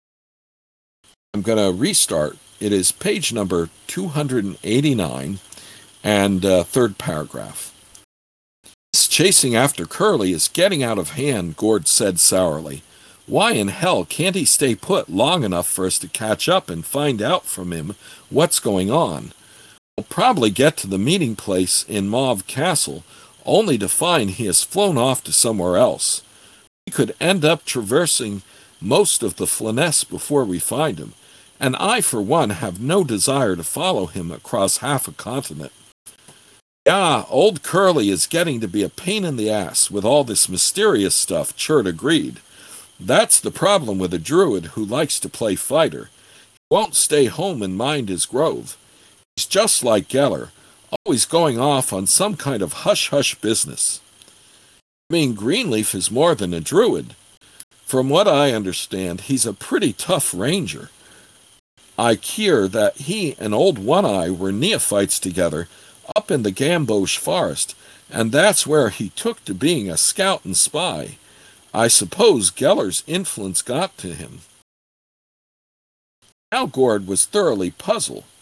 I'm going to restart. It is page number two hundred eighty-nine and uh, third paragraph. This chasing after Curly is getting out of hand, Gord said sourly. Why in hell can't he stay put long enough for us to catch up and find out from him what's going on? We'll probably get to the meeting place in Mauve Castle, only to find he has flown off to somewhere else. We could end up traversing most of the Flanness before we find him, and I, for one, have no desire to follow him across half a continent. Yeah, old Curly is getting to be a pain in the ass with all this mysterious stuff, Chert agreed. That's the problem with a druid who likes to play fighter. He won't stay home and mind his grove. He's just like Geller, always going off on some kind of hush-hush business. I mean, Greenleaf is more than a druid. From what I understand, he's a pretty tough ranger. I hear that he and old One-Eye were neophytes together up in the Gamboge forest, and that's where he took to being a scout and spy. I suppose Geller's influence got to him. Now Gord was thoroughly puzzled.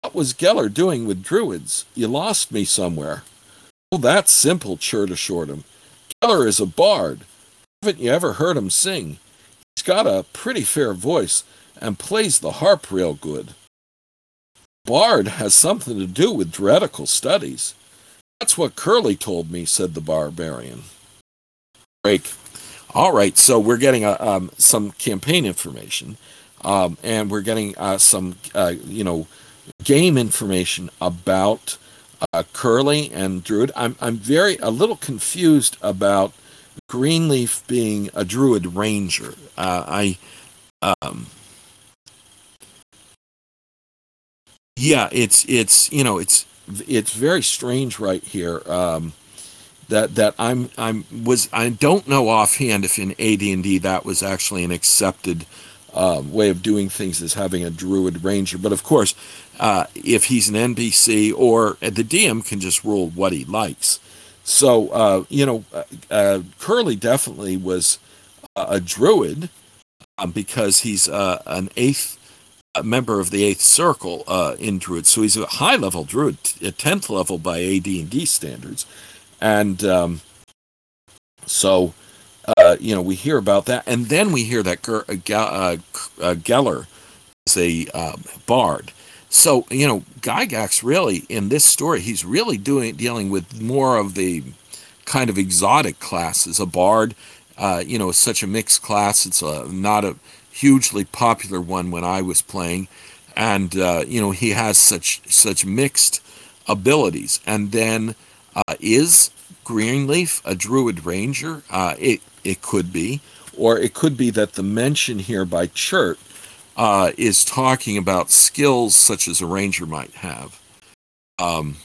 What was Geller doing with druids? You lost me somewhere. Oh, that's simple, Chert assured him. Geller is a bard. Haven't you ever heard him sing? He's got a pretty fair voice and plays the harp real good. Bard has something to do with dreadical studies. That's what Curly told me, said the barbarian. Break. All right, so we're getting uh, um, some campaign information, um, and we're getting uh, some, uh, you know, game information about uh, Curly and Druid. I'm I'm very a little confused about Greenleaf being a Druid Ranger. Uh, I, um, yeah, it's it's you know it's it's very strange right here. Um, that that I'm I'm was I don't know offhand if in A D and D that was actually an accepted uh, way of doing things, as having a druid ranger. But of course, uh, if he's an N P C, or uh, the D M can just rule what he likes. So uh, you know, uh, uh, Curly definitely was a, a druid, um, because he's uh, an eighth a member of the Eighth Circle uh, in Druid. So he's a high level Druid, a tenth level by A D and D standards. And um, so, uh, you know, we hear about that. And then we hear that Ger- uh, uh, uh, Geller is a um, bard. So, you know, Gygax really, in this story, he's really doing dealing with more of the kind of exotic classes. A bard, uh, you know, is such a mixed class. It's a, not a hugely popular one when I was playing. And, uh, you know, he has such such mixed abilities. And then uh, is Greenleaf a Druid Ranger? Uh, it, it could be. Or it could be that the mention here by Chert uh, is talking about skills such as a Ranger might have. Um,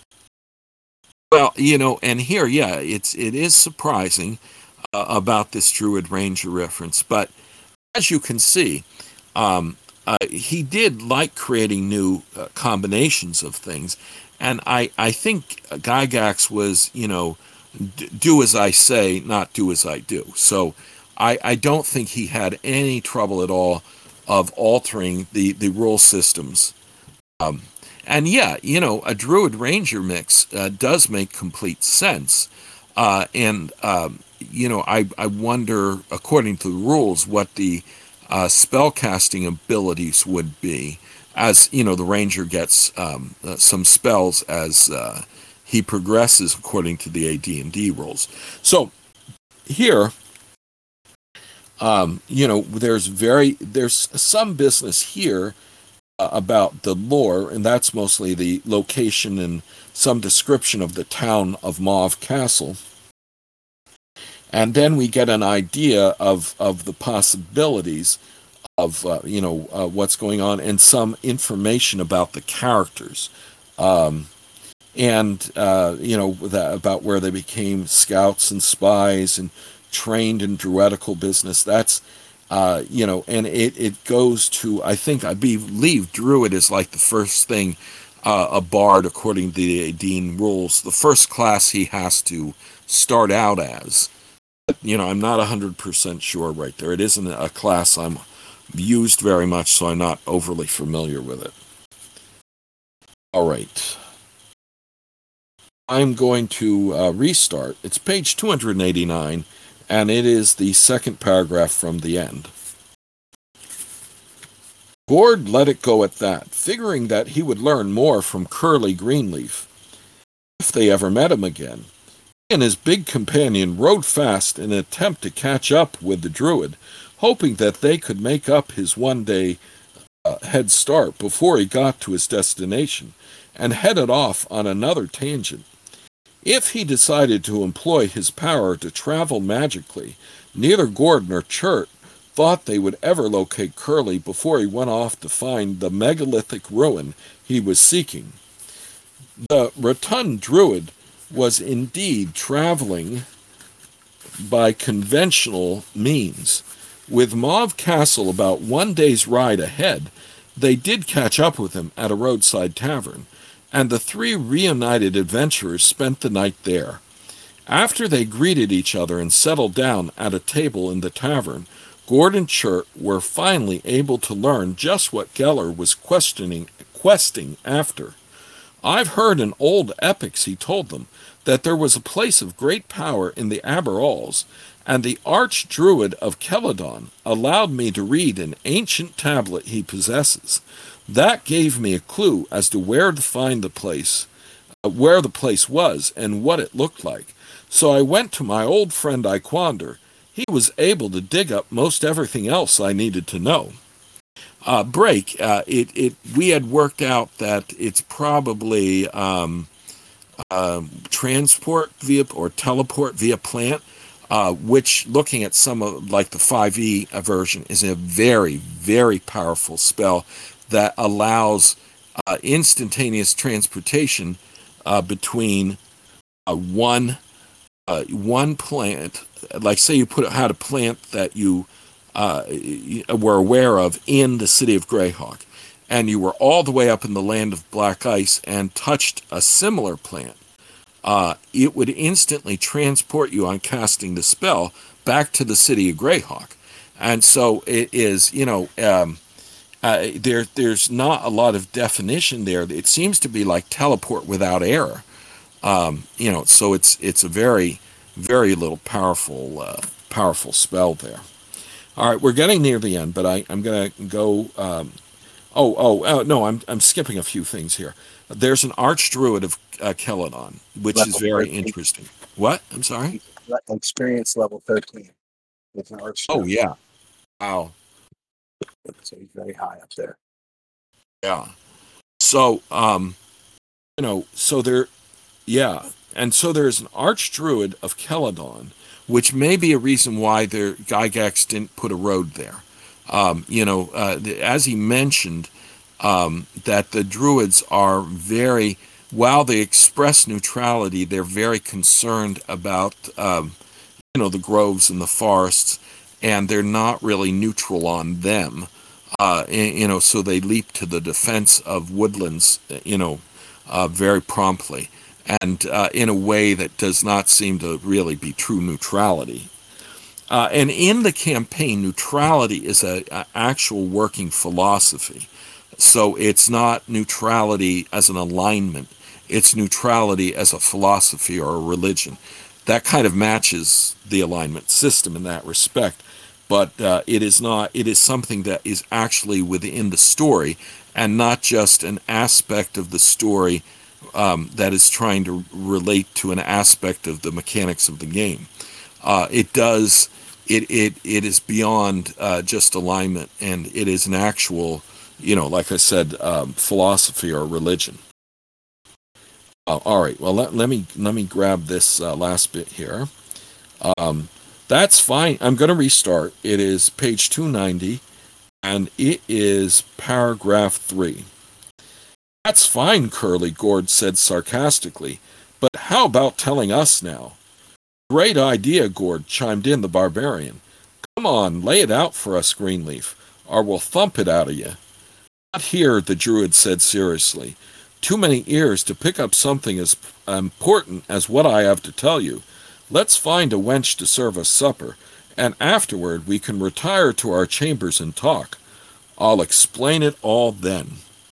well, you know, and here, yeah, it's it is surprising uh, about this Druid Ranger reference, but as you can see, um, uh, he did like creating new uh, combinations of things, and I I think Gygax was, you know, d- do as I say, not do as I do. So I I don't think he had any trouble at all of altering the the rule systems. Um, and yeah, you know, a Druid Ranger mix uh, does make complete sense. Uh, and, um, you know, I, I wonder, according to the rules, what the uh, spellcasting abilities would be, as, you know, the Ranger gets um, uh, some spells as uh, he progresses according to the A D and D rules. So here, um, you know, there's very, there's some business here uh, about the lore, and that's mostly the location and some description of the town of Mauve Castle. And then we get an idea of, of the possibilities of, uh, you know, uh, what's going on, and some information about the characters. Um, and, uh, you know, that, about where they became scouts and spies and trained in druidical business. That's, uh, you know, and it, it goes to, I think, I believe Druid is like the first thing uh, a bard, according to the Dean rules, the first class he has to start out as. But, you know, I'm not one hundred percent sure right there. It isn't a class I'm used very much, so I'm not overly familiar with it. All right. I'm going to uh, restart. It's page two hundred eighty-nine, and it is the second paragraph from the end. Gord let it go at that, figuring that he would learn more from Curly Greenleaf if they ever met him again. He and his big companion rode fast in an attempt to catch up with the druid, hoping that they could make up his one-day uh, head start before he got to his destination, and headed off on another tangent. If he decided to employ his power to travel magically, neither Gord nor Chert thought they would ever locate Curly before he went off to find the megalithic ruin he was seeking. The rotund druid was indeed traveling by conventional means. With Mauve Castle about one day's ride ahead, they did catch up with him at a roadside tavern, and the three reunited adventurers spent the night there. After they greeted each other and settled down at a table in the tavern, Gord and Chert were finally able to learn just what Geller was questioning questing after. I've heard in old epics, he told them, that there was a place of great power in the Aberrals, and the archdruid of Celadon allowed me to read an ancient tablet he possesses. That gave me a clue as to where to find the place, uh, where the place was, and what it looked like. So I went to my old friend Iquander. He was able to dig up most everything else I needed to know. Uh, break. Uh, it, it. We had worked out that it's probably um, uh, transport via or teleport via plant, uh, which, looking at some of like the five E version, is a very, very powerful spell that allows uh, instantaneous transportation uh, between uh, one uh, one plant. Like, say you put had a plant that you uh, were aware of in the city of Greyhawk, and you were all the way up in the land of Black Ice and touched a similar plant, uh, it would instantly transport you on casting the spell back to the city of Greyhawk. And so it is, you know, um, uh, there there's not a lot of definition there. It seems to be like teleport without error. Um, you know, so it's it's a very, very little powerful uh, powerful spell there. All right, we're getting near the end, but I, I'm going to go. Um, oh, oh, oh, no, I'm I'm skipping a few things here. There's an archdruid of uh, Celadon, which level is very thirteen. Interesting. What? I'm sorry? Experience level thirteen. With an archdruid. Oh, yeah. Wow. So he's very high up there. Yeah. So, um, you know, so there, yeah. And so there's an archdruid of Celadon, which may be a reason why their Gygax didn't put a road there. Um, you know, uh, the, as he mentioned, um, that the druids are very, while they express neutrality, they're very concerned about, um, you know, the groves and the forests, and they're not really neutral on them. Uh, and, you know, so they leap to the defense of woodlands, you know, uh, very promptly, and uh, in a way that does not seem to really be true neutrality. Uh, and in the campaign, neutrality is a, a actual working philosophy. So it's not neutrality as an alignment. It's neutrality as a philosophy or a religion. That kind of matches the alignment system in that respect. But uh, it is not, it is something that is actually within the story and not just an aspect of the story um, that is trying to relate to an aspect of the mechanics of the game. Uh, it does, it, it, it is beyond uh, just alignment, and it is an actual, you know, like I said, um, philosophy or religion. Uh, all right, well, let, let me let me grab this uh, last bit here. Um, that's fine. I'm going to restart. It is page two ninety, and it is paragraph three. That's fine, Curly, Gord said sarcastically, but how about telling us now? Great idea, Gord, chimed in the barbarian. Come on, lay it out for us, Greenleaf, or we'll thump it out of you. Not here, the druid said seriously. Too many ears to pick up something as important as what I have to tell you. Let's find a wench to serve us supper, and afterward we can retire to our chambers and talk. I'll explain it all then.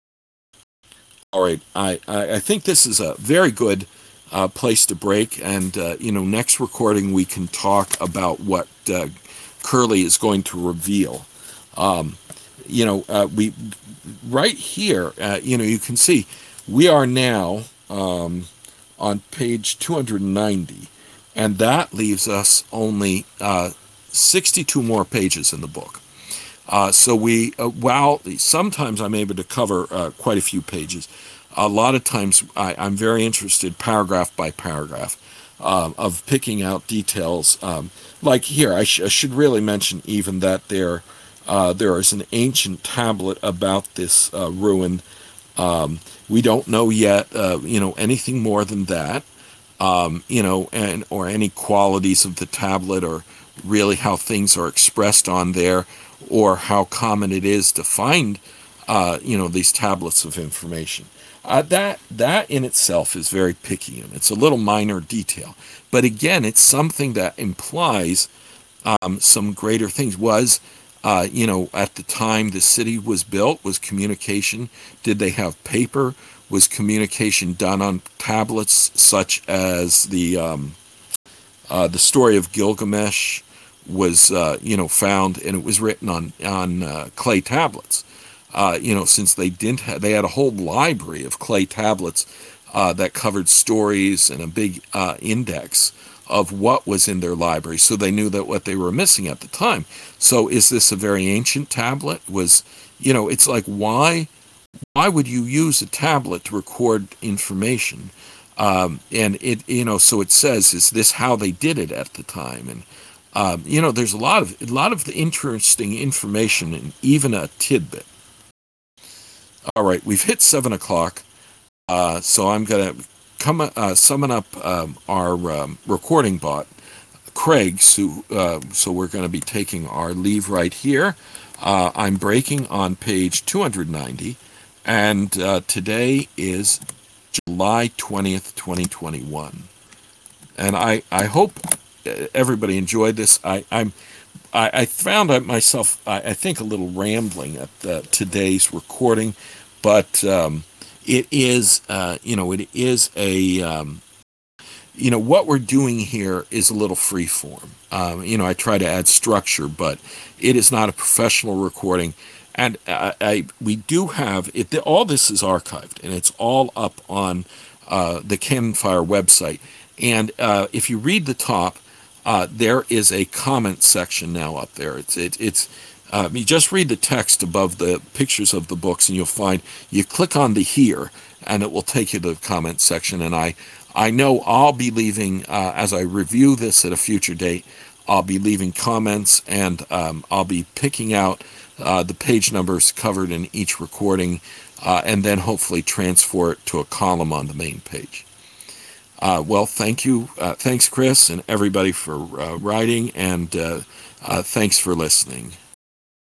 All right, I, I, I think this is a very good uh, place to break, and, uh, you know, next recording we can talk about what uh, Curly is going to reveal. Um, you know, uh, we right here, uh, you know, you can see we are now um, on page two ninety, and that leaves us only uh, sixty-two more pages in the book. Uh, so we, uh, while sometimes I'm able to cover uh, quite a few pages, a lot of times I, I'm very interested, paragraph by paragraph, um, of picking out details. Um, like here, I, sh- I should really mention even that there, uh, there is an ancient tablet about this uh, ruin. Um, we don't know yet, uh, you know, anything more than that, um, you know, and or any qualities of the tablet, or really how things are expressed on there, or how common it is to find, uh, you know, these tablets of information. Uh, that that in itself is very picky, and it's a little minor detail. But again, it's something that implies um, some greater things. Was Uh, you know, at the time the city was built, was communication? Did they have paper? Was communication done on tablets, such as the um, uh, the story of Gilgamesh was, uh, you know, found, and it was written on on uh, clay tablets. Uh, you know, since they didn't have, they had a whole library of clay tablets uh, that covered stories and a big uh, index of what was in their library, so they knew that what they were missing at the time. So, is this a very ancient tablet? Was, you know, it's like, why why would you use a tablet to record information? Um, and it, you know, so it says, is this how they did it at the time? And um, you know, there's a lot of a lot of the interesting information and even a tidbit. All right, we've hit seven o'clock, uh, so I'm gonna come uh, summon up um, our um, recording bot, Craig. So, uh, so we're going to be taking our leave right here. Uh, I'm breaking on page two hundred ninety, and uh, today is July twentieth, twenty twenty-one. And I, I hope everybody enjoyed this. I, I'm I, I found out myself, I, I think, a little rambling at uh, today's recording, but um, it is, uh, you know, it is a, um, you know, what we're doing here is a little free form. Um, you know, I try to add structure, but it is not a professional recording. And I, I we do have it. All this is archived, and it's all up on uh, the Cannon Fire website. And uh, if you read the top, uh, there is a comment section now up there. It's it, it's uh, you just read the text above the pictures of the books, and you'll find you click on the here, and it will take you to the comment section. And I I know I'll be leaving uh, as I review this at a future date. I'll be leaving comments, and um, I'll be picking out uh, the page numbers covered in each recording, uh, and then hopefully transfer it to a column on the main page. Uh, well, thank you. Uh, thanks, Chris, and everybody for uh, writing, and uh, uh, thanks for listening.